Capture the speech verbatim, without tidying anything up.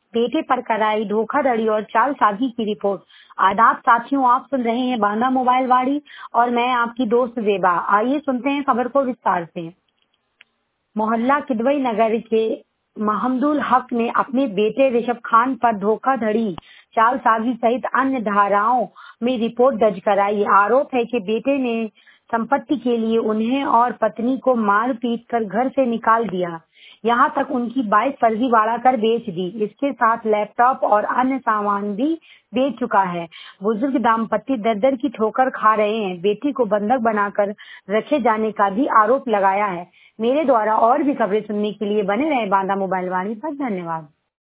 बेटे पर कराई धोखाधड़ी और जालसाजी की रिपोर्ट। आदाब साथियों, आप सुन रहे हैं बांदा मोबाइल वाड़ी और मैं आपकी दोस्त जेबा। आइए सुनते हैं खबर को विस्तार से। मोहल्ला किदवई नगर के महमदुल हक ने अपने बेटे ऋषभ खान पर धोखाधड़ी, जालसाजी सहित अन्य धाराओं में रिपोर्ट दर्ज कराई। आरोप है कि बेटे ने संपत्ति के लिए उन्हें और पत्नी को मार पीट कर घर से निकाल दिया, यहाँ तक उनकी बाइक फर्जीवाड़ा कर बेच दी। इसके साथ लैपटॉप और अन्य सामान भी बेच चुका है। बुजुर्ग दाम्पत्य दर दर की ठोकर खा रहे हैं। बेटी को बंधक बनाकर रखे जाने का भी आरोप लगाया है। मेरे द्वारा और भी खबरें सुनने के लिए बने रहे बांदा मोबाइल वाणी पर। धन्यवाद।